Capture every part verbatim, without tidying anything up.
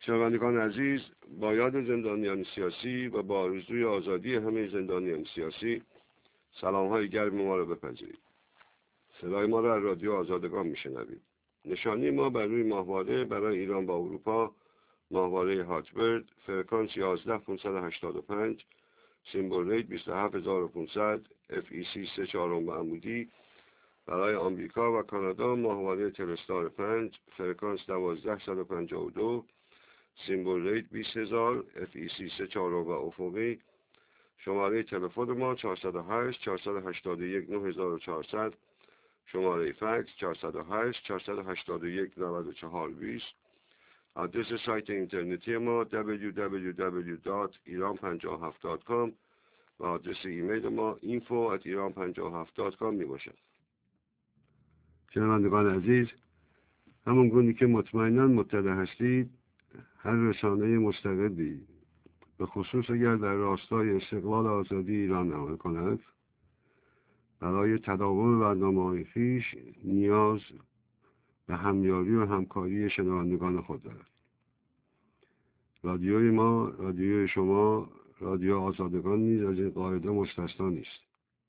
شنوندگان عزیز، با یاد زندانیان سیاسی و با آرزوی آزادی همه زندانیان سیاسی سلام‌های گرم ما را بپذیرید. صدای ما را از رادیو آزادگان میشنوید. نشانی ما بر روی ماهواره برای ایران با اروپا ماهواره هاتبرد، فرکانس یازده پانصد و هشتاد و پنج، سیمبل ریت بیست و هفت هزار و پانصد، اف ای سی سه چهارم و عمودی. برای آمریکا و کانادا ماهواره تلستار پنج، فرکانس دوازده صد و پنجاه و دو، سیمبل ریت بیست هزار، اف ای سی سه چهارم و افقی. شماره تلفن ما چهارصد و هشت چهارصد و هشتاد و یک نه هزار و چهارصد، شماره فکس چهارصد و هشت چهارصد و هشتاد و یک نود و چهار بیست. آدرس سایت اینترنتی ما دبلیو دبلیو دبلیو دات ایران پنجاه و هفت دات کام و آدرس ایمیل ما اینفو ات ایران پنجاه و هفت دات کام می باشد. شنوندگان عزیز، همون گونه که مطمئناً مطلع هستید، هر رسانه مستقلی به خصوص اگر در راستای استقلال آزادی ایران عمل کند، برای تداوم برنامه‌های خویش نیاز به همیاری و همکاری شنوندگان خود دارد. رادیوی ما، رادیوی شما، رادیو آزادگان نیز از این قاعده مستثنا نیست.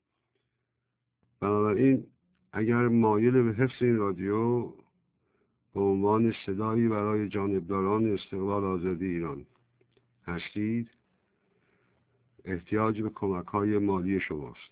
بنابراین اگر مایل به حفظ این رادیو به عنوان صدایی برای جانبداران استقلال آزادی ایران هستید، احتیاج به کمک‌های مالی شماست.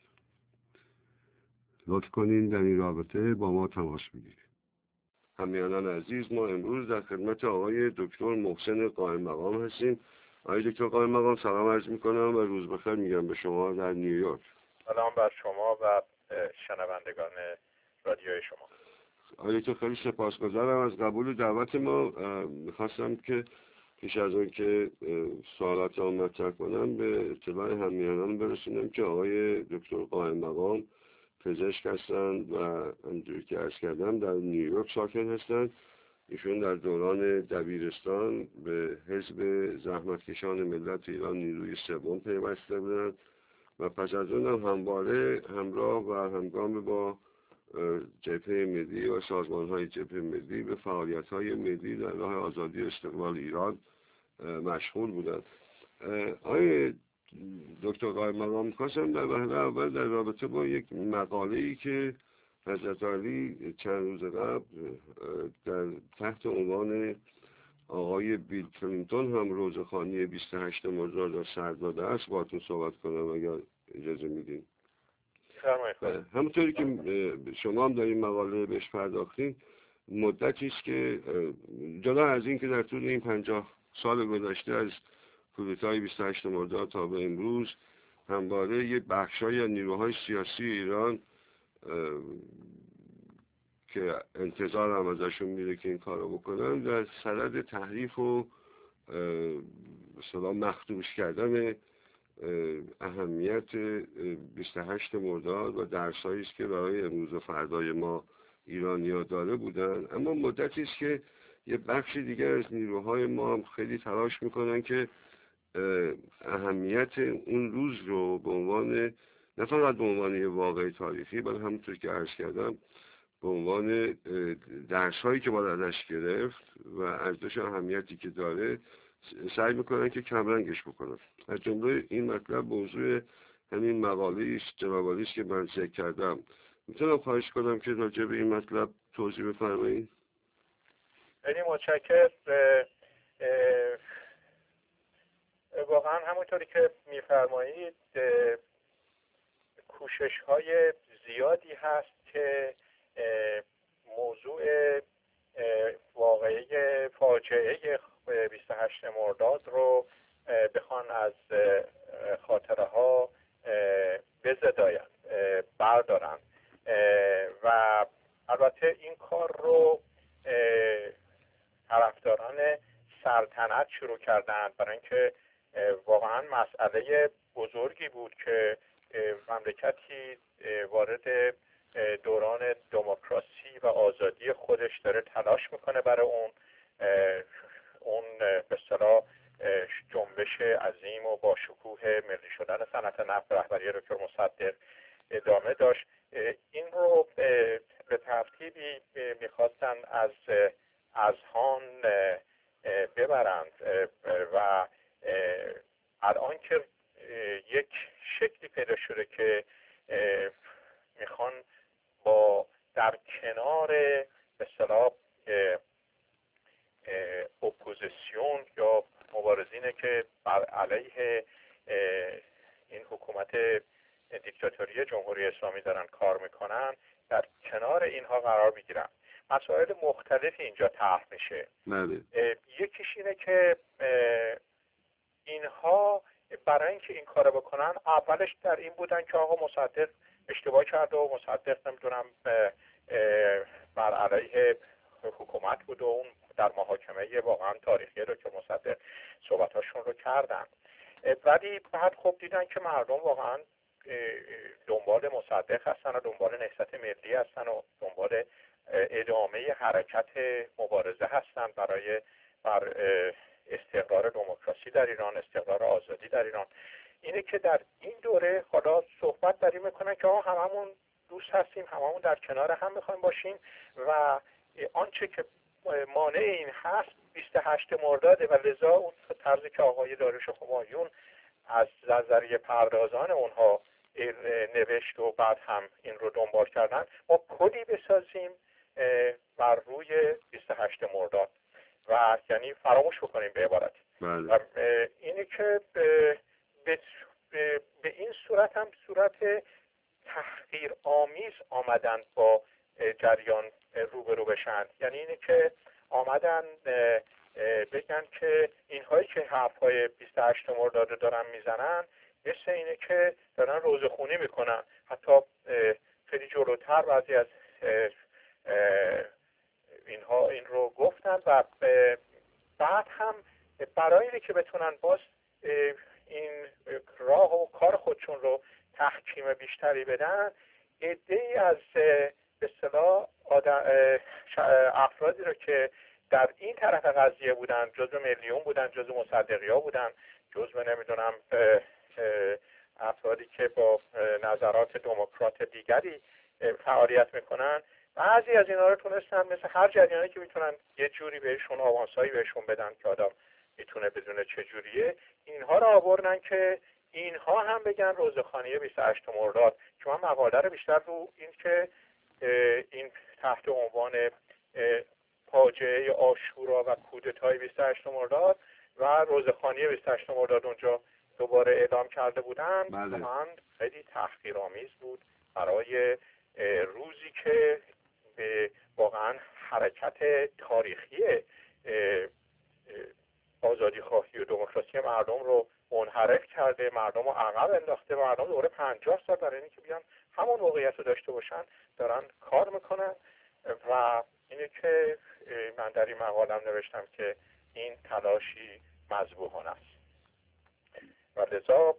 لطف کنین در این رابطه با ما تماس بگیرید. همیهنان عزیز، ما امروز در خدمت آقای دکتر محسن قائم مقام هستیم. آقای دکتر قائم مقام، سلام عرض می‌کنم و روز بخیر میگم به شما در نیویورک. سلام بر شما و شنوندگان رادیوی شما. آقای دکتر، خیلی سپاسگزارم از قبول دعوت ما. می‌خواستم که پیش از اون که سوالات را مطرح کنم به اطلاع همیهنان برسونم که آقای دکتر قائم مقام پزشک هستند و همونجوری که عرض کردم در نیویورک ساکن هستند. ایشون در دوران دبیرستان به حزب زحمتکشان ملت ایران نیروی سوم پیوسته بودند و پس از اون هم همواره همراه و همگام با جبهه ملی و سازمان‌های جبهه ملی به فعالیت‌های ملی در راه آزادی و استقلال ایران مشغول بودند. آقای دکتر قائم مقام، می‌خواستم در وهله اول در رابطه با یک مقاله‌ای که حضرت علی چند روز قبل در تحت عنوان آقای بیل کلینتون هم روزخوانی بیست و هشت مرداد را سر داده است باهاتون صحبت کنم اگر اجازه میدین. همونطوری که شما هم در این مقاله بهش پرداختین، مدتی است که جدا از این که در طول این پنجاه سال گذشته از کودتای بیست و هشت مرداد تا به امروز همواره یک بخشای از نیروهای سیاسی ایران که انتظار هم ازشون میره که این کارو بکنن در صدد تحریف و مثلا مخدوش کردن اهمیت بیست و هشت مرداد و درسایی است که برای امروز و فردای ما ایرانی‌ها داره بودن. اما مدتی است که یه بخش دیگر از نیروهای ما هم خیلی تلاش میکنن که اهمیت اون روز رو به عنوان نه فقط به عنوان یه واقع تاریخی، بلکه همونطور که عرض کردم به عنوان درس‌هایی که باید ازش گرفت و ارزش اهمیتی که داره سعی میکنن که کمرنگش بکنن. از جمله این مطلب موضوع همین مقاله است جناب عالی است که من ذکر کردم. میتونم خواهش کنم که راجع به این مطلب توضیح بفرمایید؟ خیلی متشکرم. واقعا همونطوری که میفرمایید کوشش های زیادی هست که موضوع واقعی فاجعه بیست و هشت مرداد رو بخوان از خاطره ها بزداین بردارن و البته این کار رو طرفداران سلطنت شروع کردن، برای اینکه واقعا مسئله بزرگی بود که مملکتی وارد دوران دموکراسی و آزادی خودش داره تلاش میکنه برای اون اون به اصطلاح جنبش عظیم و با شکوه ملی شدن صنعت نفت رهبری دکتر مصدق ادامه داشت. این رو به ترتیبی میخواستن از اذهان ببرند و الان که یک شکلی پیدا شده که میخوان با در کنار به اصطلاح اپوزیسیون یا مبارزینه که بر علیه این حکومت دیکتاتوری جمهوری اسلامی دارن کار میکنن در کنار اینها قرار بگیرن. مسائل مختلفی اینجا طرح میشه. یکیش اینه که اینها برای اینکه این کارو بکنن اولش در این بودن که آقا مصدق اشتباه کرده و مصدق نمیدونم بر علیه حکومت بود و اون در محاکمه واقعا تاریخی رو که مصدق صحبتاشون رو کردن، ولی بعد خب دیدن که مردم واقعا دنبال مصدق هستن و دنبال نهضت ملی هستن و دنبال ادامه حرکت مبارزه هستن برای بر استقرار دموکراسی در ایران، استقرار آزادی در ایران. اینه که در این دوره حالا صحبت داری میکنن که آقا هممون دوست هستیم، هممون در کنار هم میخوایم باشیم و آنچه که مانع این هست بیست و هشت مرداده و لذا اون طرزی که آقای داریوش همایون از نظریه پردازان اونها نوشت و بعد هم این رو دنبال کردن، ما کدی بسازیم بر روی بیست و هشت مرداد و یعنی فراموش بکنیم به عبارتی. و اینه که به, به, به این صورت هم صورت تحقیر آمیز آمدن با جریان روبرو بشن. یعنی اینه که آمدن بگن که اینهایی که حرفهای بیست و هشت مرداد دارن میزنن مثل اینه که دارن روزخونی میکنن. حتی خیلی جلوتر بعضی از اینها این رو گفتن و بعد هم برای اینه که بتونن باز این راه و کار خودشون رو تحکیم بیشتری بدن، عده‌ای از به اصطلاح افرادی رو که در این طرف قضیه بودن، جزو میلیون بودن، جزو مصدقیا بودن، جزو نمیدونم افرادی که با نظرات دموکرات دیگری فعالیت میکنن، بعضی از اینا رو تونستن مثل هر جریانی که میتونن یه جوری بهشون آوانسایی بهشون بدن که آدم میتونه بدونه چه جوریه، اینها رو آوردن که اینها هم بگن روزخوانی بیست و هشت مرداد. که من مقاله رو بیشتر رو این که این تحت عنوان فاجعه عاشورا و کودتای بیست و هشت مرداد و روزخوانی بیست و هشت مرداد اونجا دوباره اعلام کرده بودن، واقعا خیلی تحقیرآمیز بود برای روزی که واقعا حرکت تاریخی آزادی خواهی و دموکراسی مردم رو منحرف کرده، مردم رو عقب انداخته. مردم دوره پنجاه سال برای اینکه بیان همون موقعیت رو داشته باشن دارن کار میکنن و اینه که من در این مقالم نوشتم که این تلاشی مذبوحانه است و لذا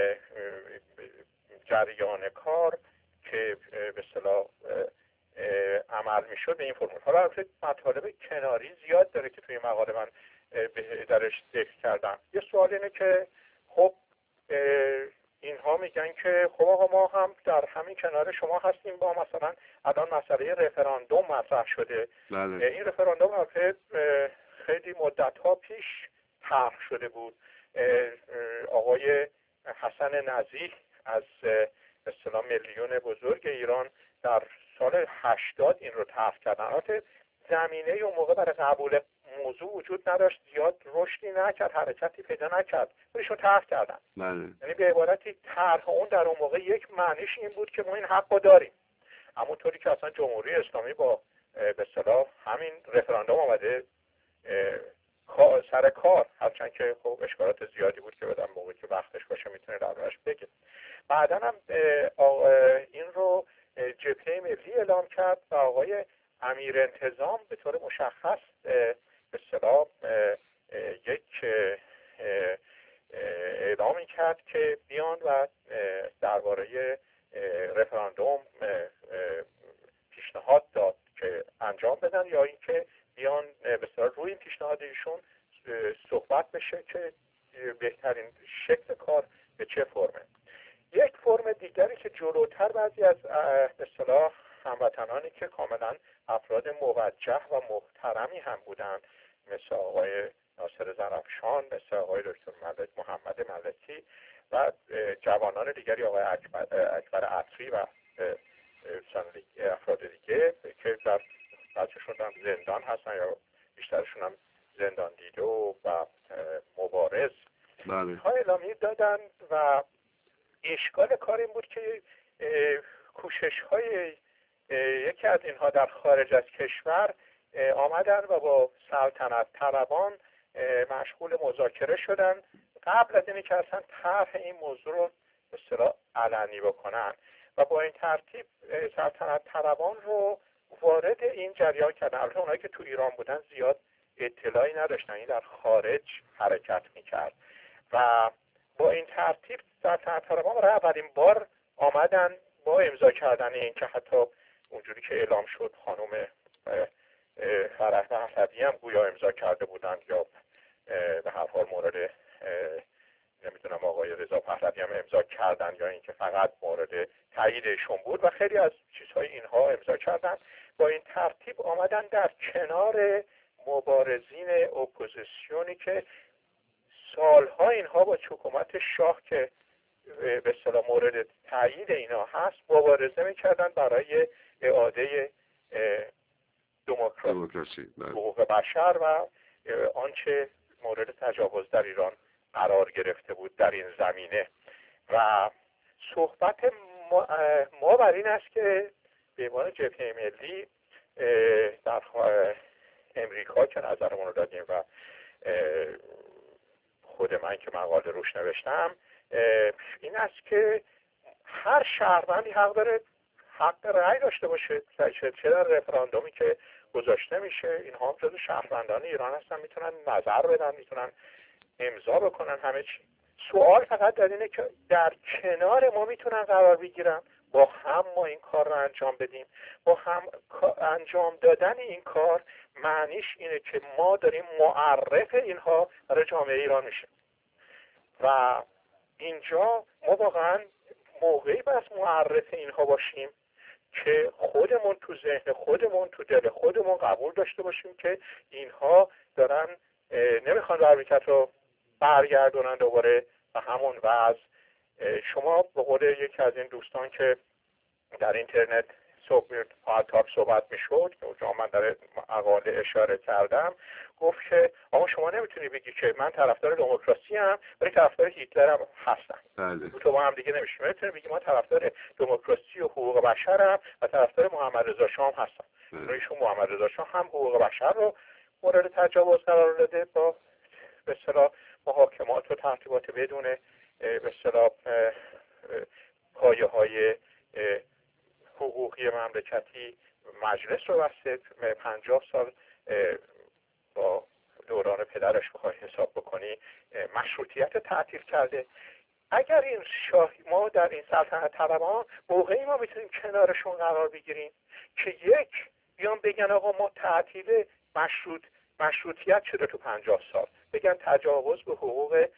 جریان کار که به اصطلاح عمل میشد به این فرمول. حالا البته مطالب کناری زیاد داره که توی مقاله من درش ذکر کردم. یه سوال اینه که خب اینها میگن که خب آقا ما هم در همین کنار شما هستیم، با مثلا الان مسئله رفراندوم مطرح شده. بله. این رفراندوم البته خیلی مدت‌ها پیش طرح شده بود. آقای حسن نزیح از اصطلاح میلیون بزرگ ایران در سال هشتاد این رو طرح کردن. البته زمینه اون موقع برای قبول موضوع وجود نداشت، زیاد رشدی نکرد، حرکتی پیدا نکرد، ولیشون طرح کردن. بله. یعنی به عبارتی طرح اون در اون موقع یک معنیش این بود که ما این حق رو داریم، همونطوری که اصلا جمهوری اسلامی با به اصطلاح همین رفراندوم آمده سر کار، هرچند که خب اشکالات زیادی بود که بدم موقعی که وقتش باشه میتونه دربارش بگه. بعدا هم این رو جبهه ملی اعلام کرد و آقای امیر انتظام به طور مشخص به اصطلاح یک اعلامی کرد که بیان و درباره رفراندوم پیشنهاد داد که انجام بدن یا اینکه بیان به اصطلاح روی این پیشنهاد ایشون صحبت بشه که بهترین شکل کار به چه فرمه. یک فرم دیگری که جلوتر بعضی از به اصطلاح هموطنانی که کاملا افراد موجه و محترمی هم بودن مثل آقای ناصر زرافشان، مثل آقای دکتر ملک محمد ملکی و جوانان دیگری، آقای اکبر, اکبر عطری و افراد دیگه که در بچه‌شون هم زندان هستن یا بیشترشون هم زندان دیده و, و مبارز ها اعلامیه دادن. و اشکال کار این بود که کوشش های یکی از اینها در خارج از کشور آمدن و با سلطنت طلبان مشغول مذاکره شدن قبل از اینی که اصلا طرح این موضوع رو به اصطلاح علنی بکنن و با این ترتیب سلطنت طلبان رو وارد این جریان کردن. البته اونایی که تو ایران بودن زیاد اطلاعی نداشتن، این در خارج حرکت میکرد و با این ترتیب سلطنت طلبان برای اولین بار آمدن با امضا کردن این که حتی اونجوری که اعلام شد خانم فرح پهلوی هم گویا امضا کرده بودند یا به هر حال مورد نمیدونم آقای رضا پهلوی هم امضا کردن یا اینکه فقط مورد تاییدشون بود و خیلی از چیزهای اینها امضا کردن. با این ترتیب آمدن در کنار مبارزین اپوزیسیونی که سالها اینها با حکومت شاه که به اصطلاح مورد تایید اینا هست مبارزه میکردن برای اعاده دموکراسی، حقوق بشر و آنچه مورد تجاوز در ایران قرار گرفته بود در این زمینه. و صحبت ما, ما بر این است که به عنوان جبهه ملی در امریکا که نظرمون رو دادیم و خود من که مقاله روش نوشتم این است که هر شهروندی حق داره حق رأی داشته باشه، چه در رفراندومی که گذاشته میشه اینها هم جزو شهروندان ایران هستن، میتونن نظر بدن، میتونن امضا بکنن همه چی. سوال فقط در اینه که در کنار ما میتونن قرار بگیرن، با هم ما این کار رو انجام بدیم. با هم انجام دادن این کار معنیش اینه که ما داریم معرف اینها برای جامعه ایران میشه و اینجا ما واقعا موقعی بس معرف اینها باشیم که خودمون تو ذهن خودمون تو دل خودمون قبول داشته باشیم که اینها دارن نمیخوان برمیکت رو برگردونن دوباره و همون وضع. شما به قول یکی از این دوستان که در اینترنت صحبت صحبت میشد که من در مقاله اشاره کردم گفت که آقا شما نمیتونی بگی که من طرفدار دموکراسی ام ولی طرفدار هیتلر هم هستم. بله. تو با هم دیگه نمیشه. نمیتونی بگی من طرفدار دموکراسی و حقوق بشرم و طرفدار محمد رضا شاه هم هستم. بله. ایشون محمد رضا شاه هم حقوق بشر رو مورد تجاوز قرار داده با به اصطلاح محاکمات و ترتیبات بدون به اصطلاح پایه‌های حقوقی مملکتی مجلس رو بسته. پنجاه سال با دوران پدرش بخوای حساب بکنی مشروطیت تعطیل کرده. اگر این شاه ما در این سلطنت طلبان موقعی ما میتونیم کنارشون قرار بگیریم که یک بیان بگن آقا ما تعطیل مشروط مشروطیت شده تو پنجاه سال، بگن تجاوز به حقوق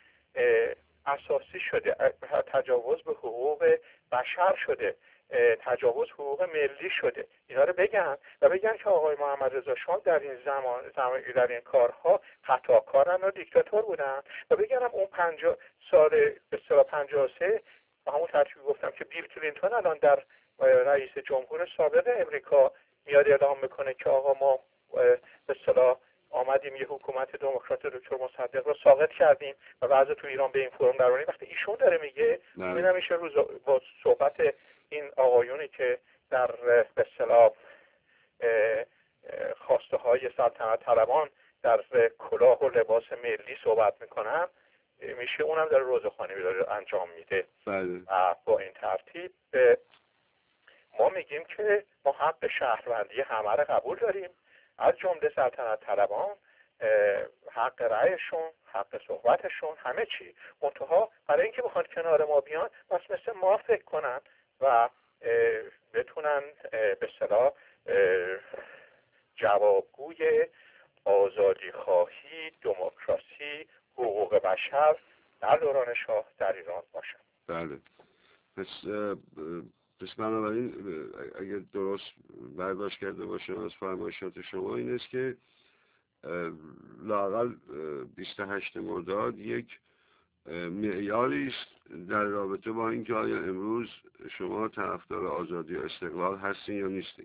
اساسی شده، تجاوز به حقوق بشر شده، تجاوز حقوق ملی شده، اینا رو بگن و بگن که آقای محمد رضا شاه در این زمان, زمان در این کارها خطاکارن و دیکتاتور بودن و بگن اون پنجاه سال به اصطلاح پنجاه و سه و همون ترتیبی گفتم که بیل کلینتون الان در رئیس جمهور سابق امریکا میاد اعلام میکنه که آقا ما به اصطلاح آمدیم یه حکومت دموکرات دکتر مصدق رو ساقط کردیم و وضع تو ایران به این فرم درآوریم. وقتی ایشون داره میگه این همیشه روز با صحبت این آقایونی که در به اصطلاح خواسته های سلطنت طلبان در کلاه و لباس ملی صحبت میکنن میشه اونم در روزخوانی داره انجام میده. بله. و با این ترتیب ما میگیم که ما حق شهروندی همه رو قبول داریم، از جمله سلطنت طلبان، حق رأیشون، حق صحبتشون، همه چی. منتها برای اینکه بخوان کنار ما بیان بس مثل ما فکر کنن و بتونن به اصطلاح جوابگوی آزادی خواهی، دموکراسی، حقوق بشر در دوران شاه در ایران باشن. بله. پس پس بنابراین اگر درست برداشت کرده باشم از فرمایشات شما این است که لااقل بیست و هشتم مرداد یک معیاری است در رابطه با اینکه آیا امروز شما طرفدار آزادی و استقلال هستین یا نیستین.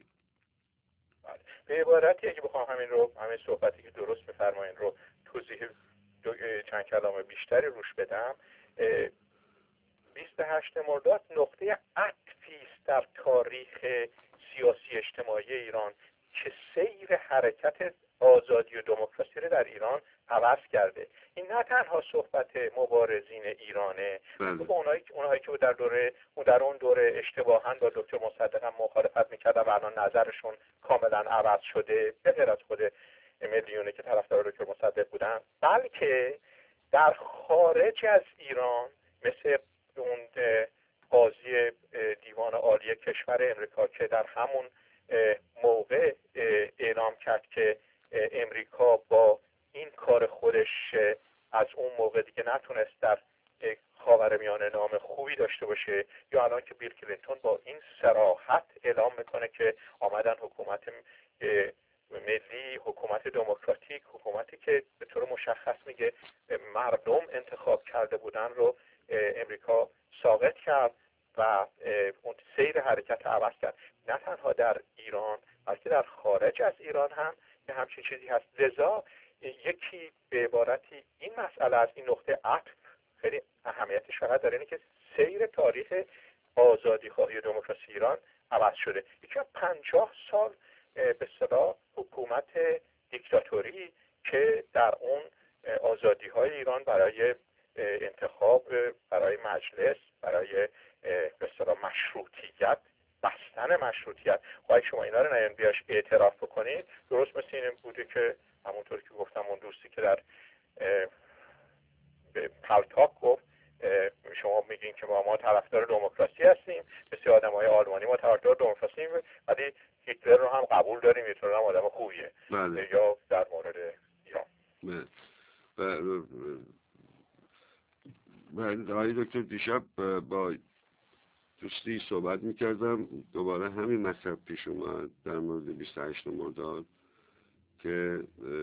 به عبارتی اگه بخوام همین رو همین صحبتی که درست بفرمایین رو توضیح چند کلمه بیشتری روش بدم، بیست و هشتم مرداد نقطه عطفی است در تاریخ سیاسی اجتماعی ایران که سیر حرکت آزادی و دموکراسی رو در ایران عوض کرده. این نه تنها صحبت مبارزین ایرانه، بله. اونایی اونایی که در دوره اون در اون دوره اشتباهاً با دکتر مصدق هم مخالفت میکردن و الان نظرشون کاملا عوض شده، به غیر از خود میلیونه که طرفدار دکتر مصدق بودن، بلکه در خارج از ایران مثل اون قاضی دیوان عالی کشور امریکا که در همون موقع اعلام کرد که امریکا با این کار خودش از اون موقع دیگه نتونست در خاورمیانه نام خوبی داشته باشه، یا الان که بیل کلینتون با این صراحت اعلام میکنه که آمدن حکومت ملی، حکومت دموکراتیک، حکومتی که به طور مشخص میگه مردم انتخاب کرده بودن رو امریکا ساقط کرد و اون سیر حرکت عوض کرد. نه تنها در ایران بلکه در خارج از ایران هم که همچین چیزی هست. لذا یکی به عبارتی این مسئله از این نقطه عطف خیلی اهمیتش فقط در اینه که سیر تاریخ آزادی خواهی و دموکراسی ایران عوض شده. یکی از پنجاه سال به اصطلاح حکومت دیکتاتوری که در اون آزادی های ایران برای انتخاب، برای مجلس، برای به اصطلاح مشروطیت، بستن مشروطیت، خواهی شما اینا رو نیان بیاش اعتراف بکنید، درست مثل این بوده که همونطور که گفتم اون دوستی که در پلتاک گفت شما میگین که ما ما طرفدار دموکراسی هستیم، مثل آدمای آلمانی ما طرفدار دموکراسی هستیم ولی هیتلر رو هم قبول داریم، هیتلر هم آدم خوبیه. بله. یا در مورد ایران بله. آقای دکتر دیشب با دوستی صحبت میکردم، دوباره همین مطلب پیش اومد در مورد بیست و هشتم مرداد که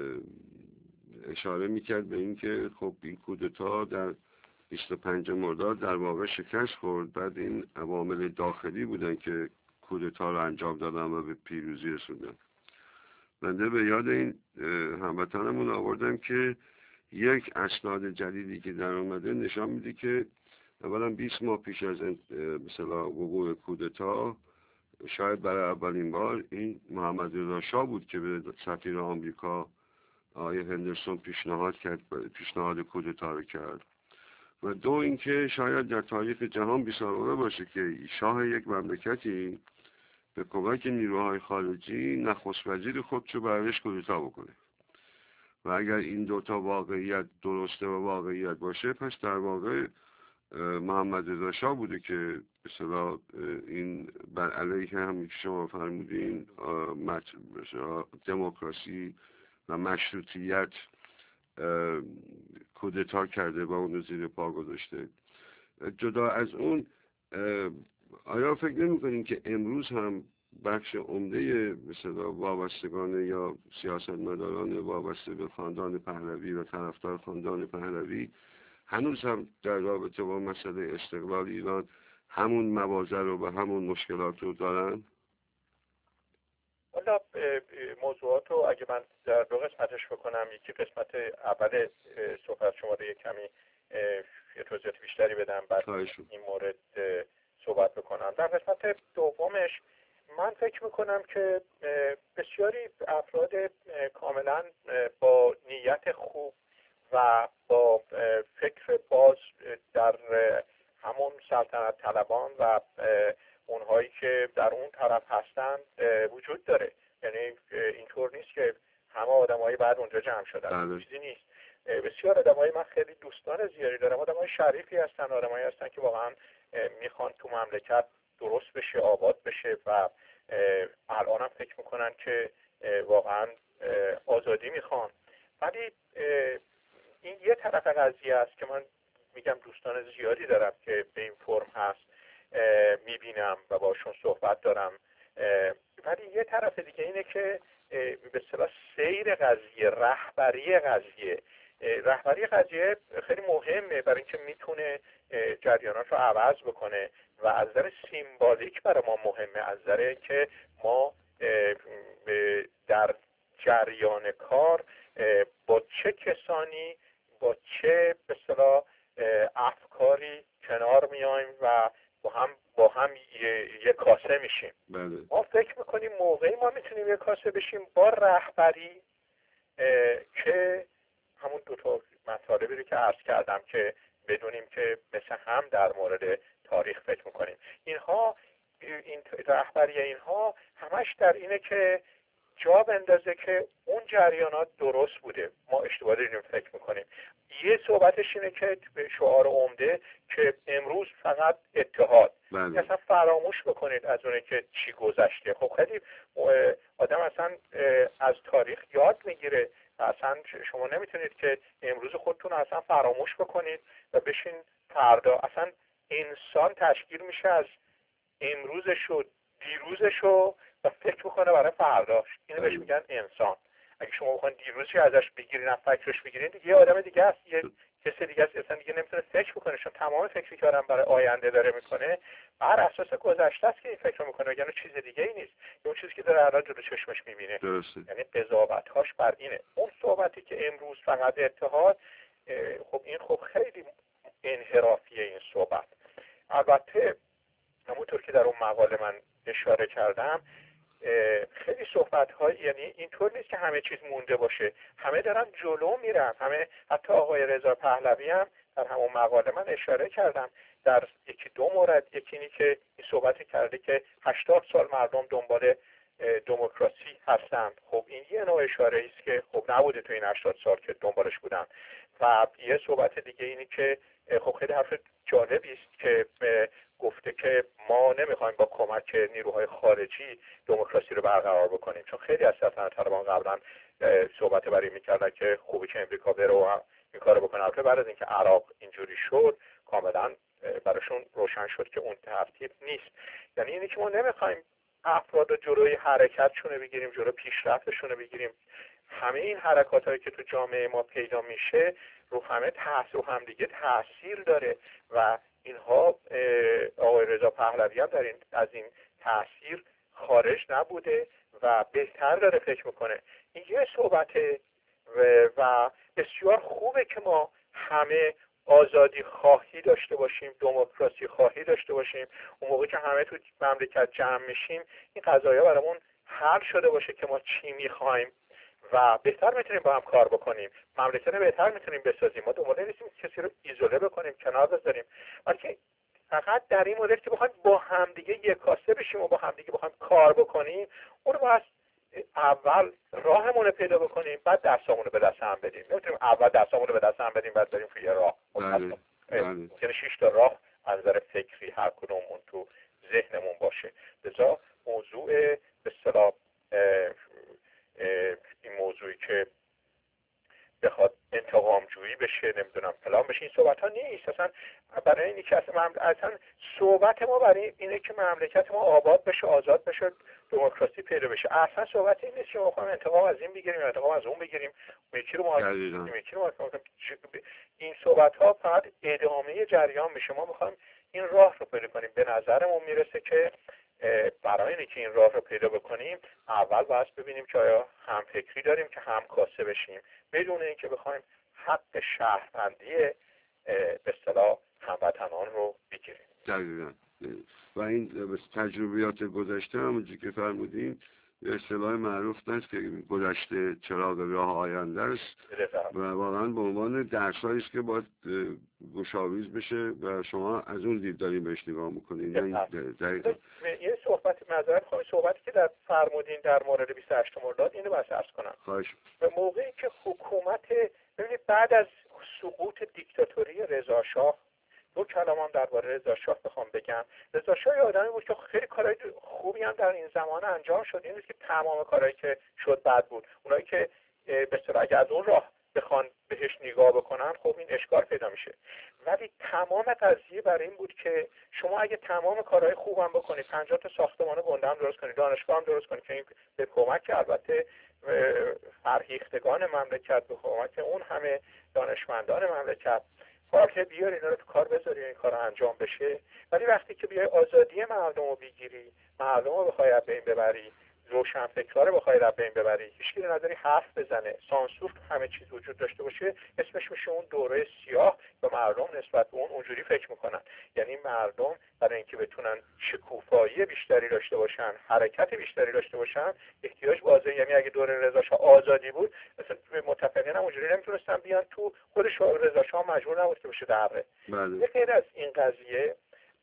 اشاره میکرد به این که خب این کودتا در بیست و پنجم مرداد در واقع شکست خورد. بعد این عوامل داخلی بودن که کودتا رو انجام دادن و به پیروزی رسوندن. بنده به یاد این هموطنمون آوردم که یک اسناد جدیدی که در اومده نشان میده که اولا بیست ماه پیش از مثلا وقوع کودتا شاید برای اولین بار این محمد رضا شاه بود که به سفیر آمریکا آقای هندرسون پیشنهاد کرد پیشنهاد کودتا رو کرد. و دو اینکه شاید در تاریخ جهان بی‌سابقه باشه که شاه یک مملکتی به کمک نیروهای خارجی نخست وزیر خودشو برش کودتا بکنه. و اگر این دوتا واقعیت درسته و واقعیت باشه، پس در واقع محمد رضا شاه بوده که به اصطلاح این بر علیه همین که شما فرمودین دموکراسی و مشروطیت کودتا کرده و اون زیر پا گذاشته. جدا از اون آیا فکر نمی‌کنین که امروز هم بخش عمده مثلا وابستگان یا سیاستمداران وابسته به خاندان پهلوی و طرفدار خاندان پهلوی هنوز هم در رابطه با مسئله استقلال ایران همون مواضع رو و همون مشکلات رو دارن؟ والا موضوعات رو اگه من در دو قسمتش بکنم، یکی قسمت اول صحبت شما رو یک کمی یه توضیحات بیشتری بدم، بعد این مورد صحبت بکنم. در قسمت دومش من فکر میکنم که بسیاری افراد کاملا با نیت خوب و با فکر باز در همون سلطنت طلبان و اونهایی که در اون طرف هستن وجود داره. یعنی اینطور نیست که همه آدمایی بعد اونجا جمع شدن، چیزی نیست. بسیار آدمایی، من خیلی دوستان زیادی دارم، آدمای شریفی هستن، آدمایی هستن که واقعا میخوان تو مملکت درست بشه، آباد بشه و الان هم فکر میکنن که واقعا آزادی میخوان. ولی این یه طرف قضیه است که من میگم دوستان زیادی دارم که به این فرم هست، میبینم و باشون صحبت دارم. ولی یه طرف دیگه اینه که به اصطلاح سیر قضیه، رهبری قضیه. رهبری قضیه خیلی مهمه برای اینکه میتونه جریانات رو عوض بکنه و از نظر سیمبالیک برای ما مهمه، از نظر اینکه ما در جریان کار با چه کسانی با چه به اصطلاح افکاری کنار میایم و با هم با هم یک کاسه میشیم. بله. ما فکر میکنیم موقعی ما میتونیم یک کاسه بشیم با رهبری که همون دو تا مطالبی رو که عرض کردم که بدونیم که مثل هم در مورد تاریخ فکر میکنیم. اینها این رهبری اینها همش در اینه که جا بندازه که اون جریانات درست بوده، ما اشتباه داریم فکر میکنیم. یه صحبتش اینه که شعار عمده که امروز فقط اتحاد. بله. اصلا فراموش بکنید از اونه که چی گذشته. خب خیلی آدم اصلا از تاریخ یاد میگیره. اصلا شما نمیتونید که امروز خودتون اصلا فراموش بکنید و بشین فردا. اصلا انسان تشکیل میشه از امروزش و دیروزش و فکر میکنه برای فرداش. اینو بهش میگن انسان. اگه شما بخواید دیروزی ازش بگیرین، از فکرش بگیرین، دیگه یه آدم دیگه است، یه کسی دیگه است، اصلا دیگه نمیتونه فکر بکنه، چون تمام فکری که آدم برای آینده داره میکنه بر اساس گذشته است که این فکر میکنه، یعنی چیز دیگه ای نیست. اون چیزی که داره الان جلو چشمش میبینه. درسته. یعنی قضاوت‌هاش بر اینه. اون صحبتی که امروز فقط اتحاد، خب این خب خیلی انحرافیه این صحبت. البته همونطور که در اون مقاله من اشاره کردم، خیلی صحبت های یعنی اینطور نیست که همه چیز مونده باشه، همه دارن جلو میرن. همه، حتی آقای رضا پهلوی هم در همون مقاله من اشاره کردم در یکی دو مورد. یکی اینی که این صحبت کرده که هشتاد سال مردم دنبال دموکراسی هستند. خب این یه نوع اشاره است که خب نبوده تو این هشتاد سال که دنبالش بودن. و یه صحبت دیگه اینی که خب خیلی حرف جالبی است که گفته که ما نمیخوایم با کمک نیروهای خارجی دموکراسی رو برقرار بکنیم، چون خیلی از سلطنت طلبان قبلا صحبت برای میکردن که خوبی که امریکا بره و این کارو بکنه. البته بعد از اینکه عراق اینجوری شد کاملا براشون روشن شد که اون ترتیب نیست. یعنی اینی که ما نمیخوایم افراد رو جلوی حرکتشون بگیریم، جلوی پیشرفتشون بگیریم. همه این حرکات هایی که تو جامعه ما پیدا میشه رو همه تاثیر رو هم دیگه تاثیر داره و اینها آقای رضا پهلوی هم در این از این تاثیر خارج نبوده و بهتر داره فکر میکنه. این یه صحبته و, و بسیار خوبه که ما همه آزادی خواهی داشته باشیم، دموکراسی خواهی داشته باشیم. اون موقع که همه تو مملکت جمع میشیم این قضایا برامون حل شده باشه که ما چی میخوایم و بهتر میتونیم با هم کار بکنیم، مملکت بهتر میتونیم بسازیم. ما دنبال نیستیم کسی رو ایزوله بکنیم، کنار بذاریم، بلکه فقط در این مدل که بخوایم با همدیگه یک کاسه بشیم و با همدیگه بخوایم کار بکنیم، اون رو باید اول راهمون رو پیدا بکنیم بعد دستامون رو به دست هم بدیم. نمیتونیم اول دستامون رو به دست هم بدیم بعد بریم توی راه. بله. یعنی شش تا راه از نظر فکری هر کدوممون تو ذهنمون باشه. لذا موضوع به اصطلاح این موضوعی که بخواد انتقام جویی بشه، نمیدونم فلان بشه، این صحبت ها نیست. اصلا برای اینی که اصلا, اصلا صحبت ما برای اینه که مملکت ما آباد بشه، آزاد بشه، دموکراسی پیدا بشه. اصلا صحبت این نیست که ما بخوایم انتقام از این بگیریم، انتقام از اون بگیریم، یکی رو ما یکی رو ما این صحبت ها فقط ادامه جریان میشه. ما میخوایم این راه رو پیدا کنیم. به نظرمون میرسه که برای اینکه این راه رو پیدا بکنیم اول باید ببینیم که آیا هم فکری داریم که هم کاسه بشیم، بدون اینکه بخوایم حق شهروندی به اصطلاح هموطنان رو بگیریم. دقیقاً. و این تجربیات گذشته همونجوری که فرمودین یه اصطلاح معروف است که گذشته چراغ راه آینده است و واقعا به عنوان درسایی است که باید گشاویز بشه و شما از اون دید دارین بهش نگاه میکنین. دقیقاً. یه صحبت معذرت خواهی صحبتی که در فرمودین در مورد بیست و هشتم مرداد اینو بس عرض کنم. خواهش. به موقعی که حکومت، ببینید بعد از سقوط دیکتاتوری رضا شاه، دو کلمه هم درباره رضا شاه بخوام بگم. رضا شاه یه آدمی بود که خیلی کارهای خوبی هم در این زمان انجام شد. این نیست که تمام کارهایی که شد بد بود. اونایی که به اصطلاح اگه از اون راه بخوان بهش نگاه بکنن خب این اشکال پیدا میشه. ولی تمام قضیه برای این بود که شما اگه تمام کارهای خوبم بکنید، پنجاه تا ساختمان گنده هم درست کنید، دانشگاه هم درست کنید که این به کمک البته فرهیختگان مملکت، به کمک اون همه دانشمندان مملکت، که بیار اینا رو تو کار بذاری این کار انجام بشه. ولی وقتی که بیای آزادی مردم رو بگیری، مردم رو بخوای از بین ببری، روشنفکرا رو بخوای از بین ببری، هیچکی رو نداری حرف بزنه، سانسور تو همه چیز وجود داشته باشه، اسمش میشه اون دوره سیاه و مردم نسبت به اون اونجوری فکر میکنن. یعنی مردم برای اینکه بتونن شکوفایی بیشتری داشته باشن، حرکت بیشتری داشته باشن، احتیاج واضحه. یعنی اگه دوره رضا شاه آزادی بود، مثلا متفقین هم اونجوری نمیتونستن بیان تو، خودش رضا شاه مجبور نبود که بشه دره. بله. غیر از این قضیه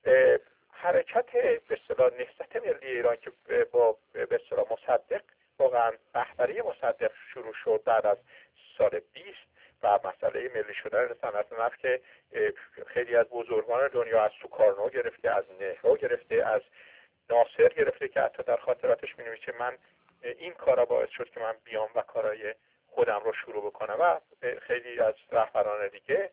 حرکت به اصطلاح نهضت ملی ایران که با به اصطلاح مصدق، واقعا رهبری مصدق شروع شد بعد از سال بیست و مسئله ملی شدن صنعت نفت که خیلی از بزرگان دنیا، از سوکارنو گرفته، از نهرو گرفته، از ناصر گرفته که حتی در خاطراتش می‌نویسه من این کارا باعث شد که من بیام و کارهای خودم رو شروع بکنم و خیلی از رهبران دیگه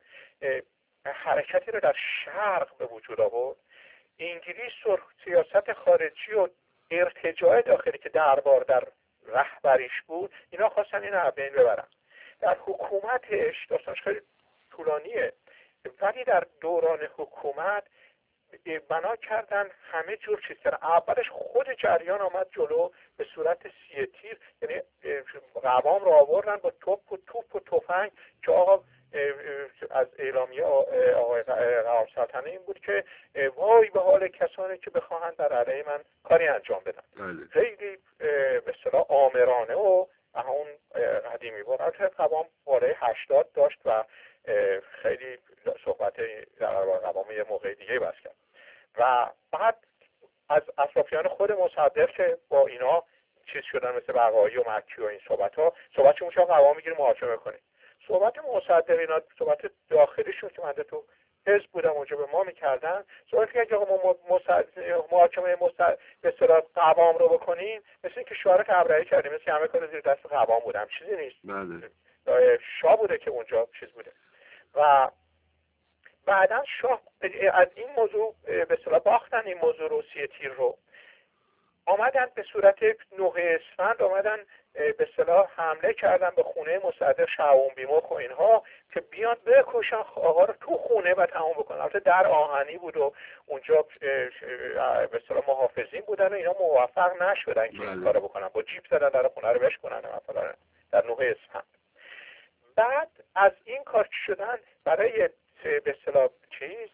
حرکتی رو در شرق به وجود آورد. انگلیس و سیاست خارجی و ارتجاع داخلی که دربار در رهبریش بود، اینا خواستن این رو بین ببرن. در حکومتش داستانش خیلی طولانیه، ولی در دوران حکومت بنا کردن همه جور چیز کردن. اولش خود جریان آمد جلو به صورت سیه تیر، یعنی قوام رو آوردن با توپ و توپ و تفنگ که آقا از اعلامیه آقای قوام سلطنه این بود که وای به حال کسانی که بخواهند در علیه من کاری انجام بدن. خیلی به اصطلاح آمرانه و همون قدیمی بود. البته قوام بالای هشتاد داشت و خیلی صحبت در قوام یه موقع دیگه بس کرد و بعد از اطرافیان خود مصدق که با اینا چیز شدن مثل بقایی و مکی و این صحبت ها صحبت چون شما قوام میگیریم محاکمه کنیم. صحبت مصدق اینا صحبت داخلیشون که من تو حزب بودم اونجا به ما میکردن، صحبت که اگه ما محاکمه مصدق به اصطلاح قوام رو بکنیم مثل اینکه شعار ابرهی کردیم، مثل همه کار زیر دست قوام بودم، چیزی نیست. بله. شاه بوده که اونجا چیز بوده و بعدا شاه از این موضوع به اصطلاح باختن این موضوع رو، سیه تیر رو آمدن به صورت نه اسفند آمدن به اصطلاح حمله کردن به خونه مصدق، شعبون بیمخ و اینها که بیان بکشن آقا رو تو خونه و تمام بکنن. البته در آهنی بود و اونجا به اصطلاح محافظین بودن و اینا موفق نشدن که این کارو بکنن، با جیپ زدن در خونه رو بشکنن مثلا در نه اسفند. بعد از این کار شدن برای به اصطلاح چیز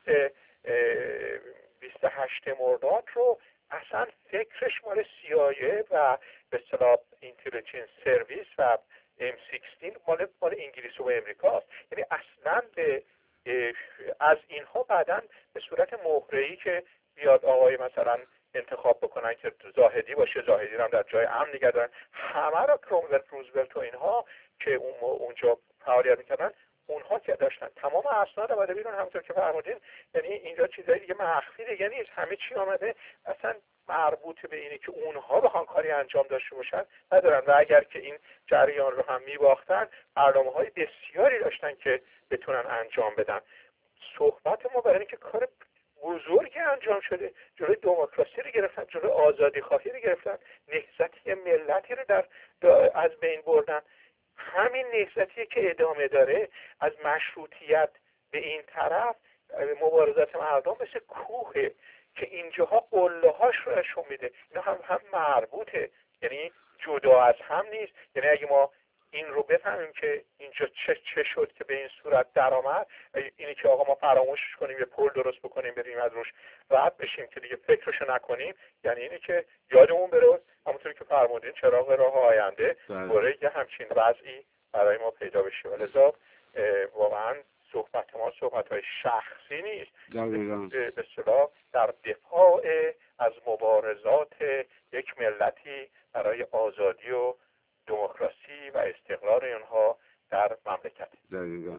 بیست و هشتم مرداد رو اصلا فکرش مال سی آی ای و به اصطلاح اینتلیجنس سرویس و ام شانزده مال مال انگلیس و امریکاست. یعنی اصلا به از اینها بعداً به صورت مهره‌ای که بیاد آقای مثلا انتخاب بکنن که زاهدی باشه، زاهدی رو هم در جای امن نگه دارن، همه را کرومولت، روزولت و اینها که اون اونجا فعالیت میکردن اونها که داشتن تمام اسناد آمده بیرون. همونطور که فرمودین یعنی اینجا چیزای دیگه مخفی دیگه نیست، همه چی آمده اصلا مربوط به اینه که اونها بخوان کاری انجام داشته باشن ندارن و اگر که این جریان رو هم میباختن برنامه‌های بسیاری داشتن که بتونن انجام بدن. صحبت ما برای اینکه کار بزرگی انجام شده، جلوی دموکراسی رو گرفتن، جلوی آزادی خواهی رو گرفتن، نهضتی ملتی رو در از بین بردن. همین نهضتیه که ادامه داره از مشروطیت به این طرف. مبارزات مردم مثل کوهه که اینجاها قله‌هاش رو نشون میده، اینا هم هم مربوطه، یعنی جدا از هم نیست. یعنی اگه ما این رو بفهمیم که اینجا چه چه شد که به این صورت در آمد، اینی که آقا ما فراموشش کنیم یه پل درست بکنیم بریم از روش رد بشیم که دیگه فکرشو نکنیم، یعنی اینی که یادمون بره همونطوری که فرمودین چراغ راه آینده برای یه همچین وضعی برای ما پیدا بشه. ولذا واقعا صحبت ما صحبت‌های شخصی نیست، به اصطلاح در دفاع از مبارزات یک ملتی برای آزادی و دموکراسی و استقلال اونها در مملکت. دقیقاً.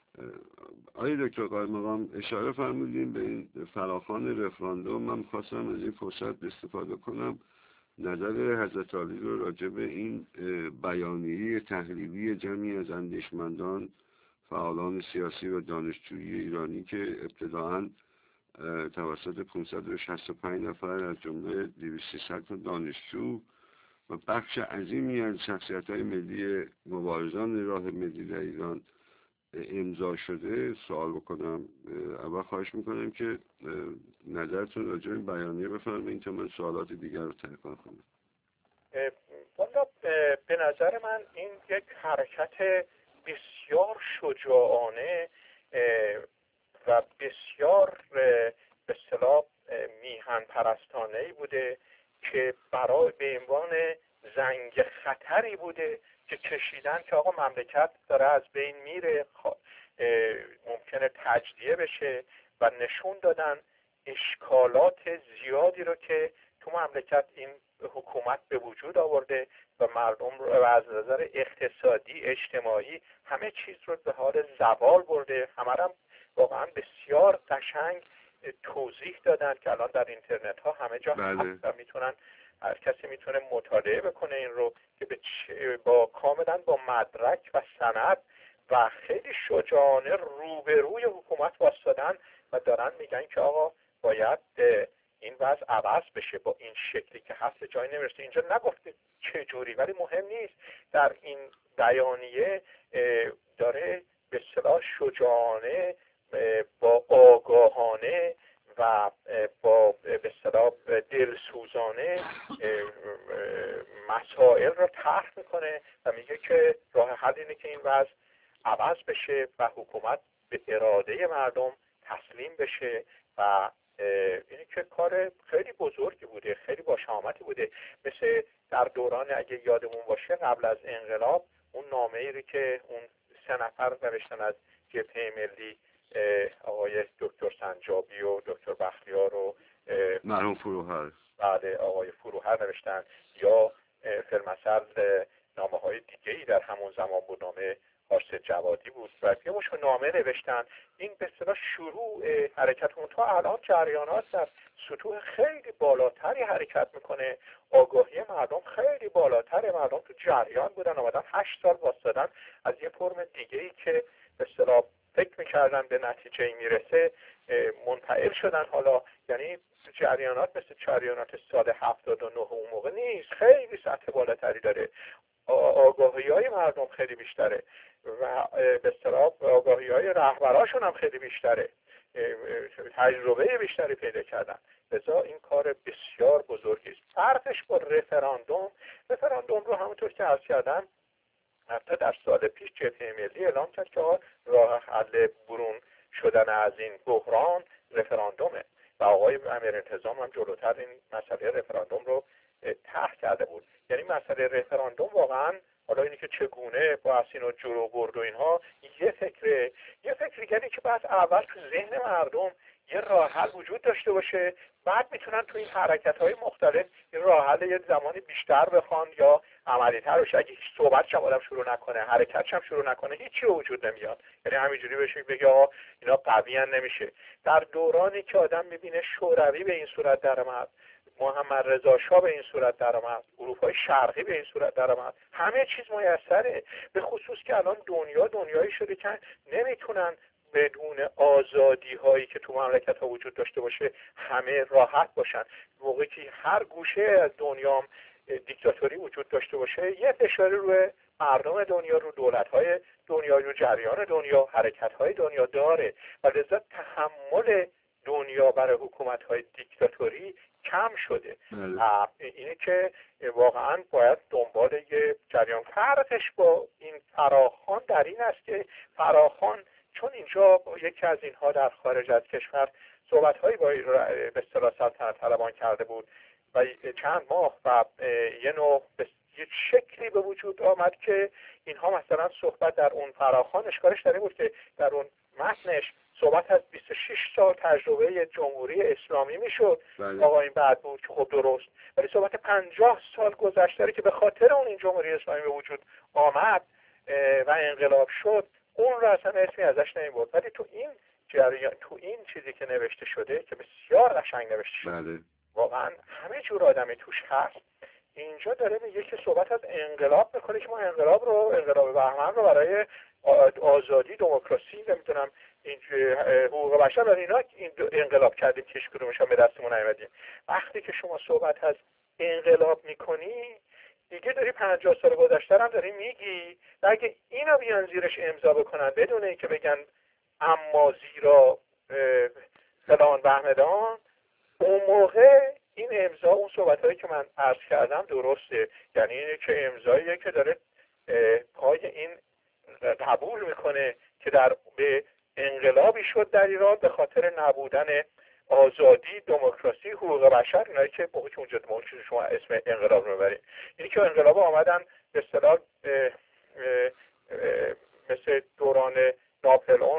آقای دکتر قائم مقام اشاره فرمودین به این فراخوان رفراندوم. من خواستم از این فرصت استفاده کنم نظر حضرت عالی رو راجع به این بیانیه تحریری جمعی از اندیشمندان فعالان سیاسی و دانشجویی ایرانی که ابتداعاً توسط پانصد و شصت و پنج نفر از جمله دویست تا سیصد دانشجو و بخش عظیمی از شخصیت‌های ملی مبارزان راه ملی در ایران امضا شده سوال بکنم. اول خواهش میکنم که نظرتون راجع به این بیانیه بفرمایید تا من سوالات دیگر رو تحقیق کنم. والا به نظر من این یک حرکت بسیار شجاعانه و بسیار به اصطلاح میهن پرستانه‌ای بوده که برای به عنوان زنگ خطری بوده که کشیدن که آقا مملکت داره از بین میره، ممکنه تجزیه بشه و نشون دادن اشکالات زیادی رو که تو مملکت این حکومت به وجود آورده و مردم رو از نظر اقتصادی اجتماعی همه چیز رو به حال زوال برده. همه هم واقعا بسیار قشنگ توضیح دادن که الان در اینترنت ها همه جا هست و میتونن هر کسی میتونه مطالعه بکنه این رو که با کاملا با مدرک و سند و خیلی شجاعانه روبروی حکومت واسطادن و دارن میگن که آقا باید این وضع عوض بشه، با این شکلی که هست جای نمیرسه. اینجا نگفته چه جوری، ولی مهم نیست. در این بیانیه داره به اصطلاح شجاعانه با آگاهانه و با به اصطلاح دلسوزانه مسائل رو طرح میکنه و میگه که راه حل اینه که این وضع عوض بشه و حکومت به اراده مردم تسلیم بشه و اینه که کار خیلی بزرگی بوده، خیلی باشامتی بوده. مثل در دوران اگه یادمون باشه قبل از انقلاب اون نامه‌ای رو که اون سه نفر نوشتن از جبهه ملی، آقای دکتر سنجابی و دکتر بختیار و مرحوم فروهر، بعد آقای فروهر نوشتن، یا فیلمسل نامه های دیگه ای در همون زمان بود، نامه قاسد جوادی بود و یه مش نامه نوشتن. این به اصطلاح شروع حرکت اون تا الان جریانات در سطوح خیلی بالاتری حرکت میکنه. آگاهی مردم خیلی بالاتره، مردم تو جریان بودن، آمدن هشت سال واسطادن از یه فرم دیگه ای که به اصطلاح فکر میکردن به نتیجه میرسه منتقل شدن. حالا یعنی جریانات مثل جریانات سال هفتاد و نه اون موقع نیست، خیلی سطح بالاتری داره، آگاهی های مردم خیلی بیشتره و به اصطلاح آگاهی های رهبراشون هم خیلی بیشتره، تجربه بیشتری پیدا کردن. لذا این کار بسیار بزرگی است. فرقش با رفراندوم، رفراندوم رو همونطور که عرض کردم حتی در سال پیش جبهه ملی اعلام کرد که راه حل برون شدن از این بحران رفراندومه و آقای امیرانتظام هم جلوتر این مسئله رفراندوم رو طرح کرده بود. یعنی مسئله رفراندوم واقعا حالا اینی که چگونه با اینو جلو برد و اینها یه فکره یه فکری یعنی که بعد اول تو ذهن مردم یه راه حل وجود داشته باشه، بعد میتونن تو این حرکت‌های مختلف این راه حل یه زمانی بیشتر بخوان یا عملی‌تر بشه. اگه هیچ صحبتش هم آدم شروع نکنه، حرکتش هم شروع نکنه، هیچی وجود نمیاد. یعنی همینجوری بشه بگه آقا اینا قوی ان نمیشه. در دورانی که آدم میبینه شوروی به این صورت درآمد، محمد رضا شاه به این صورت درآمد، اروپای شرقی به این صورت درآمد، همه چیز میسره. به خصوص که الان دنیا دنیایی شده که نمیتونن بدون آزادی هایی که تو مملکت ها وجود داشته باشه همه راحت باشن. موقعی که هر گوشه از دنیا دیکتاتوری وجود داشته باشه یه فشاری روی مردم دنیا، رو دولت های دنیا، رو جریان دنیا، حرکت های دنیا داره و لذا تحمل دنیا برای حکومت های دیکتاتوری کم شده. اینه که واقعا باید دنبال یه جریان. فرقش با این فراخوان در این است که فراخوان چون اینجا یکی از اینها در خارج از کشور صحبت‌هایی با به اصطلاح سلطنت طلبان کرده بود و چند ماه و یه نوع یه شکلی به وجود آمد که اینها مثلا صحبت در اون فراخوان اشکالش در این بود که در اون متنش صحبت از بیست و شش سال تجربه جمهوری اسلامی میشد. آقا این بعد بود که خب درست، ولی صحبت پنجاه سال گذشته که به خاطر اون این جمهوری اسلامی به وجود آمد و انقلاب شد اون رو اصلا اسمی ازش نمیبرد. ولی تو این جریان، تو این چیزی که نوشته شده که بسیار قشنگ نوشته شده، بله. واقعا همه جور آدمی توش هست. اینجا داره میگه که صحبت از انقلاب میکنه که ما انقلاب رو انقلاب بهمن رو برای آزادی، دموکراسی، نمیدونم این حقوق بشر، و اینا این انقلاب کردیم که هیچ کدومش هم به دستمون نیومدیم. وقتی که شما صحبت از انقلاب میکنی دیگه داری پنجاه سال گذشته هم داری میگی و اگه اینا بیان زیرش امضا بکنن بدون اینکه بگن اما زیرا فلان بهمدان، اون موقع این امضا، اون صحبت‌هایی که من عرض کردم درسته. یعنی اینه که امضاییه که داره پای این قبول میکنه که در به انقلابی شد در ایران به خاطر نبودن آزادی، دموکراسی، حقوق بشر، اینایی که موقعی که اونجا موقعی شما اسم انقلاب رو ببرید. اینی که انقلاب آمدن به اصطلاح مثل دوران ناپلئون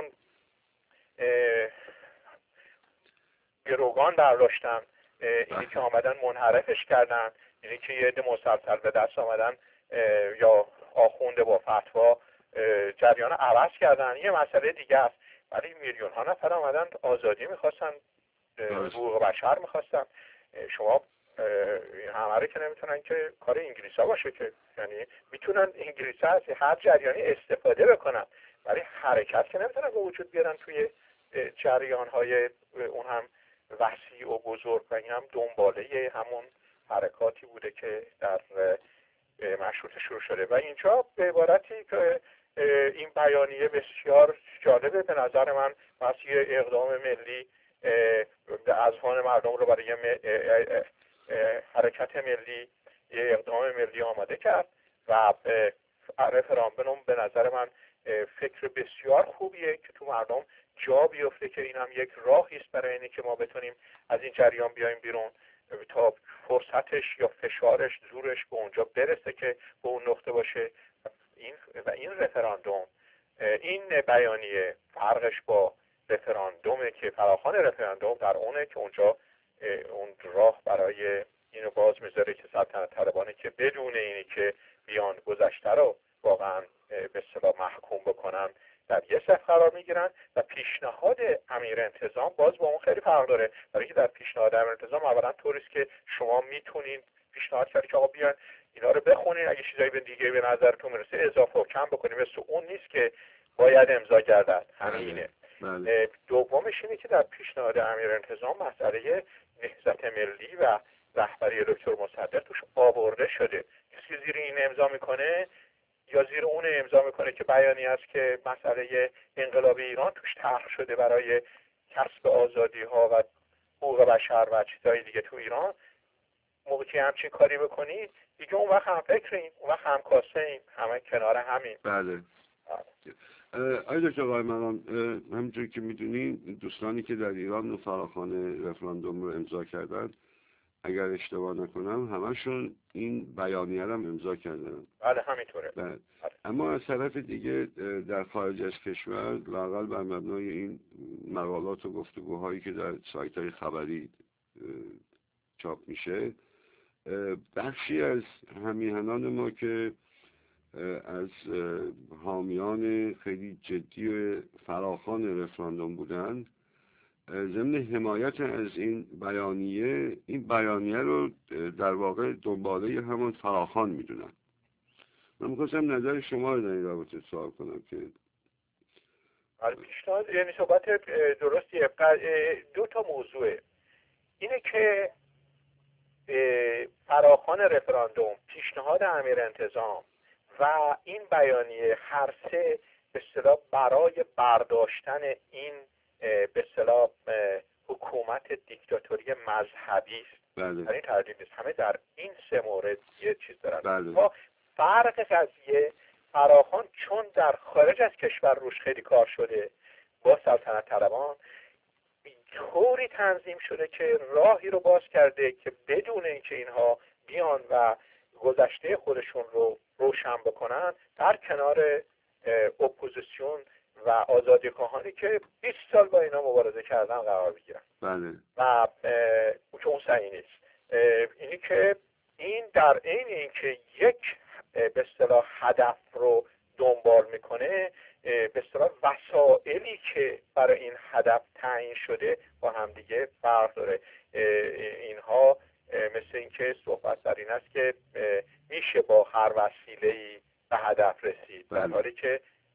گروگان برداشتن، اینی که آمدن منحرفش کردن، اینی که یه عده مسلسل به دست آمدن یا آخونده با فتوا جریان عوض کردن، یه مسئله دیگه است. ولی میلیون ها نفر آمدن آزادی میخواستن، حقوق بشر میخواستن. شما همه رو که نمیتونن که کار انگلیس ها باشه، که یعنی میتونن انگلیس ها از هر جریانی استفاده بکنن، ولی حرکت که نمیتونن به وجود بیارن توی جریان های اون هم وسیع و بزرگ. و این هم دنباله همون حرکاتی بوده که در مشروطه شروع شده. و اینجا به عبارتی که این بیانیه بسیار جالبه به نظر من، واسه یه اقدام ملی اذهان مردم رو برای حرکت ملی یه اقدام ملی آماده کرد و رفراندوم به نظر من فکر بسیار خوبیه که تو مردم جا بیفته که این هم یک راهی است برای اینکه ما بتونیم از این جریان بیایم بیرون تا فرصتش یا فشارش، زورش به اونجا برسه که به اون نقطه باشه. این و این رفراندوم، این بیانیه فرقش با رفراندومه که فراخوان رفراندوم در اونه که اونجا اون راه برای اینو باز میذاره که سلطنت طلبانه که بدون اینی که بیان گذشته رو واقعا به اصطلاح محکوم بکنن در یه صف قرار میگیرن. و پیشنهاد امیر انتظام باز با اون خیلی فرق داره، برای که در پیشنهاد امیر انتظام اولا طوریست که شما میتونین پیشنهاد کنید که آقا بیان اینا رو بخونین، اگه چیزایی به دیگه به نظرتون میرسه اضافه و کم بکنیم، مثل اون نیست که باید امضا گردد. همینه. بله. دومش اینه که در پیشنهاد امیر انتظام مسئله نهضت ملی و رهبری دکتر مصدق توش آورده شده. کسی که زیر این امضا میکنه یا زیر اون امضا میکنه که بیانی است که مسئله انقلاب ایران توش طرح شده برای کسب آزادی ها و حقوق بشر و چیزهای دیگه تو ایران، موقعی که همچین کاری بکنید دیگه اون وقت هم فکریم، اون وقت هم کاسه ایم، همه کنار همین. بله. آقای دکتر قایمقام، همونجور که میدونین دوستانی که در ایران فراخوان رفراندوم رو امضا کردن، اگر اشتباه نکنم همشون این بیانیه رو امضا کردن. بله همینطوره. بله. اما از طرف دیگه در خارج از کشور لااقل بر مبنای این مقالات و گفتگوهایی که در سایت‌های خبری چاپ میشه، بخشی از همیهنان ما که از حامیان خیلی جدی فراخوان رفراندوم بودن، ضمن حمایت از این بیانیه این بیانیه رو در واقع دنباله همون فراخوان میدونن. من میخواستم نظر شما رو در این رابطه سوال کنم که پیشنهاد، یعنی صحبت درستیه. دو تا موضوعه. اینه که فراخوان رفراندوم، پیشنهاد امیر انتظام و این بیانیه هر سه به اصطلاح برای برداشتن این به اصطلاح حکومت دیکتاتوری مذهبی است. بله. در این تردید نیست. همه در این سه مورد یه چیز دارن. بله. فرق قضیه فراخوان چون در خارج از کشور روش خیلی کار شده با سلطنت طلبان، طوری تنظیم شده که راهی رو باز کرده که بدون اینکه اینها بیان و گذشته خودشون رو روشن بکنن در کنار اپوزیسیون و آزادی خواهانی که بیست سال با اینا مبارزه کردن قرار بگیرن. بله. و که اون صحیح نیست. اینی که این در عین اینکه یک به اصطلاح هدف رو دنبال میکنه، به اصطلاح وسائلی که برای این هدف تعیین شده با هم دیگه فرق داره. اینها مثل اینکه صحبت در این است که میشه با هر وسیله‌ای به هدف رسید، در حالی که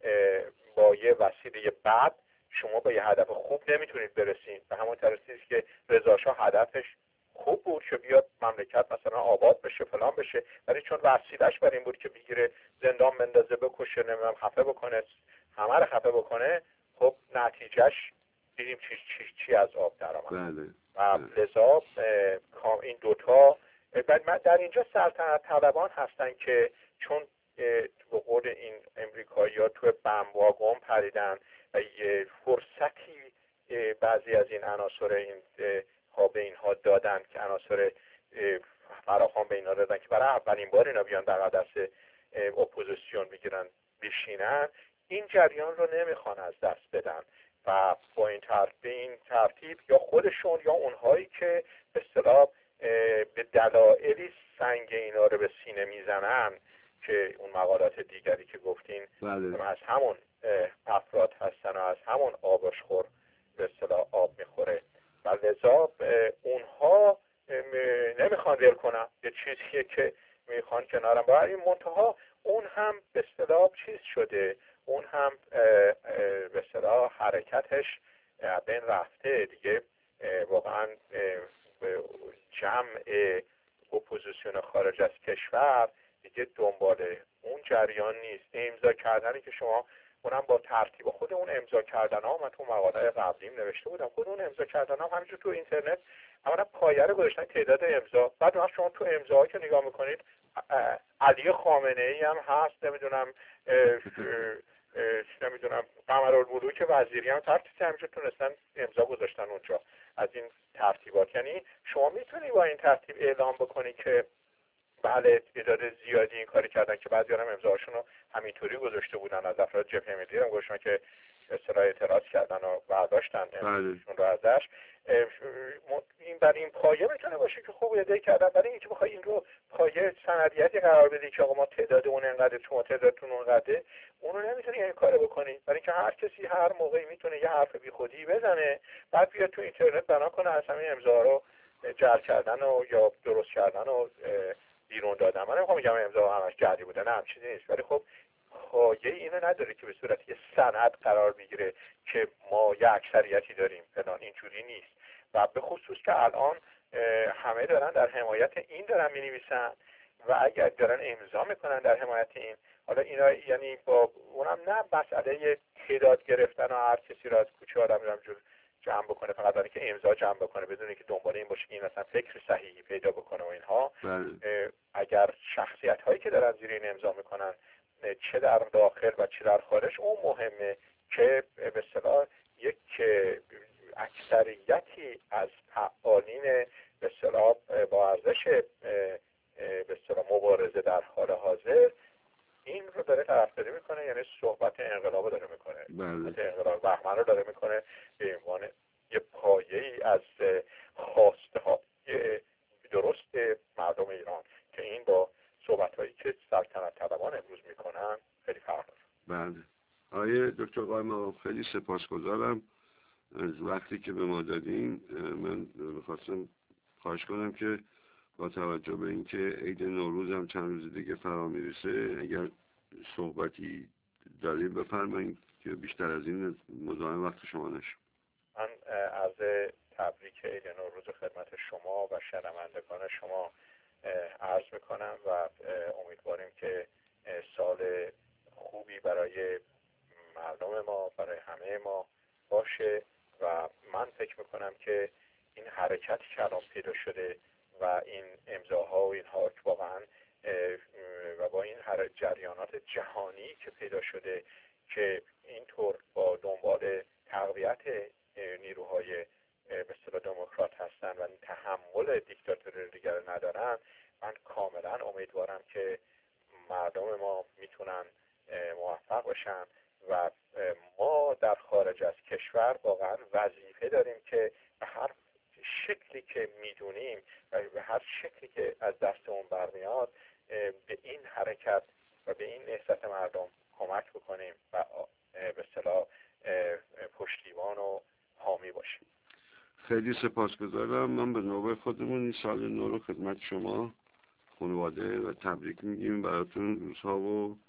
با یه وسیله بد شما به یه هدف خوب نمیتونید برسید. به همون طریقی که رضا شاه هدفش خوب بود که بیاد مملکت مثلا آباد بشه فلان بشه، ولی چون وسیلهش بر این بود که بگیره زندان بندازه بکشه نمیدونم خفه بکنه همه رو خفه بکنه، خب نتیجهش دیدیم چی چی چی از آب در آمد. بله. و لذا این دوتا من در اینجا سلطنت طلبان هستن که چون به قول این امریکایی‌ها تو بم واگن پریدن و یه فرصتی بعضی از این عناصر این ها به اینها دادن که عناصر فراخوان به اینها دادن که برای اولین بار اینا بیان در دست اپوزیسیون بگیرن بشینن، این جریان رو نمیخوان از دست بدن و با این ترتیب این ترتیب یا خودشون یا اونهایی که به اصطلاح به دلایلی سنگ اینا رو به سینه میزنن که اون مقالات دیگری که گفتین بله. از همون افراد هستن و از همون آبشخور به اصطلاح آب میخوره و لذا اونها نمیخوان ول کنن، یه چیزیه که میخوان کنارم با این منتها اون هم به اصطلاح چیز شده، اون هم به اصطلاح حرکتش بین رفته دیگه، واقعا جمع اپوزیسیون خارج از کشور دیگه دنبال اون جریان نیست. امضا کردنی که شما اونم با ترتیب خود اون امضا کردن ها، من تو مقاله قبلیم نوشته بودم، خود اون امضا کردن ها همینجور تو اینترنت اولا پایه رو گذاشتن تعداد امضا، بعد وقت شما تو امضاها که نگاه میکنید علی خامنه ای هم هست، نمیدونم نمیدونم قمرالملوک وزیری هم ترتیب همینجور تونستن امضا گذاشتن اونجا از این ترتیبات. یعنی شما میتونی با این ترتیب اعلام بکنی که بله تعداد زیادی این کاری کردن که بعضی هم امضاهاشون رو همینطوری گذاشته بودن، از افراد جبهه ملی هم گذاشتن که اصطلاح اعتراض کردن و برداشتن امضاشون رو ازش. این بر این پایه میتونه باشه که خوب ایده کردن، برای اینکه بخوای این رو پایه سندیتی قرار بدی که آقا ما تعداد اون انقدر شما تعدادتون اونقدره، اون رو نمیتونی این کارو بکنی، برای اینکه هر کسی هر موقعی میتونه یه حرف بیخودی بزنه بعد بیاد تو اینترنت بنا کنه از همین امضا رو جعل کردن و یا درست کردن و بیرون دادن. من نمیخوام بگم امضا همش جعلی بوده، نه هم چیزی نیست، ولی خب پایه اینو نداره که به صورت یه سند قرار بگیره که ما یه اکثریتی داریم فلان، اینجوری نیست. و به خصوص که الان همه دارن در حمایت این دارن مینویسن و اگر دارن امضا میکنن در حمایت این، حالا اینا یعنی با اونم نه مسئله تعداد گرفتن و هر کسی را از کوچه آدم همینجور جمع بکنه فقط برای که امضا جمع بکنه بدون اینکه دنبال این باشه که این اصلا فکر صحیحی پیدا بکنه و اینها. اگر شخصیت هایی که دارن زیر این امضا میکنن چه در داخل و چه در خارج، اون مهمه که به اصطلاح یک اکثریتی از فعالین به اصطلاح با ارزش به اصطلاح مبارزه در حال حاضر این رو داره طرفداری میکنه، یعنی صحبت انقلاب داره میکنه، صحبت انقلاب بهمن رو داره میکنه به عنوان یه پایه‌ای از خواسته ها درست مردم ایران که این با صحبت هایی که سلطنت طلبان امروز میکنن خیلی فرق داره. بله. آقای دکتر قائم خیلی سپاسگزارم از وقتی که به ما دادین. من می‌خواستم خواهش کنم که با توجه به اینکه عید نوروز هم چند روز دیگه فرا میرسه اگر صحبتی داریم بفرمایید که بیشتر از این مزاحم وقت شما نشه. من عرض تبریک عید نوروز خدمت شما و شنوندگان شما عرض میکنم و امیدواریم که سال خوبی برای مردم ما، برای همه ما باشه و من فکر میکنم که این حرکتی که الان پیدا شده و این امضاها و اینها که واقعا و با این هر جریانات جهانی که پیدا شده که اینطور با دنبال تقویت نیروهای به اصطلاح دموکرات هستن و تحمل دیکتاتوری دیگر ندارن، من کاملا امیدوارم که مردم ما میتونن موفق باشن و ما در خارج از کشور واقعا وظیفه داریم که به هر شکلی که میدونیم و به هر شکلی که از دستمون برمیاد به این حرکت و به این نهضت مردم کمک بکنیم و به اصطلاح پشتیبان و حامی باشیم. خیلی سپاسگزارم. من به نوبه خودمون این سال نو رو خدمت شما خانواده و تبریک میگیم براتون روزها و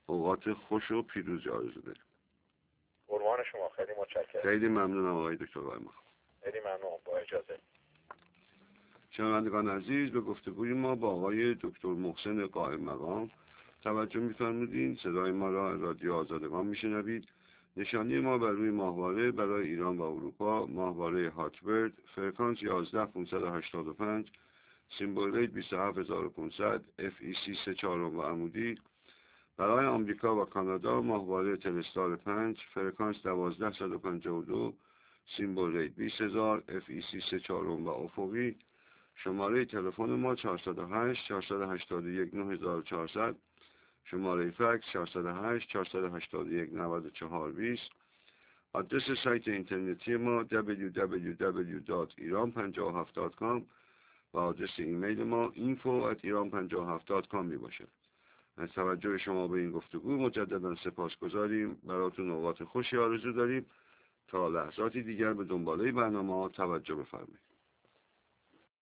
اوقات خوش و پیروزی آرزو داریم. قربان شما، خیلی متشکرم. خیلی ممنونم آقای دکتر قائمقام. خیلی ممنون. با اجازه. شنوندگان عزیز، به گفتگوی ما با آقای دکتر محسن قائمقام توجه می‌فرمودین. صدای ما را رادیو آزادگان میشنوید. نشانی ما بر روی ماهواره برای ایران و اروپا ماهواره هاتبرد، فرکانس یازده پانصد و هشتاد و پنج، سیمبل ریت بیست و هفت هزار و پانصد، اف ای سی سه چهارم و عمودی. برای آمریکا و کانادا ماهواره تلستار پنج، فرکانس دوازده صد و پنجاه و دو، سیمبل ریت بیست هزار، اف ای سی سه چهارم و افقی. شماره تلفن ما چهارصد و هشت چهارصد و هشتاد و یک نه هزار و چهارصد، شماره فکس چهارصد و هشت چهارصد و هشتاد و یک نود و چهار بیست. آدرس سایت اینترنتی ما دبلیو دبلیو دبلیو دات ایران پنجاه و هفت دات کام و آدرس ایمیل ما اینفو ات ایران پنجاه و هفت دات کام می باشد. از توجه شما به این گفتگو مجددا سپاسگزاریم. براتون اوقات خوشی آرزو داریم. تا لحظاتی دیگر به دنباله برنامه ها توجه بفرمایید.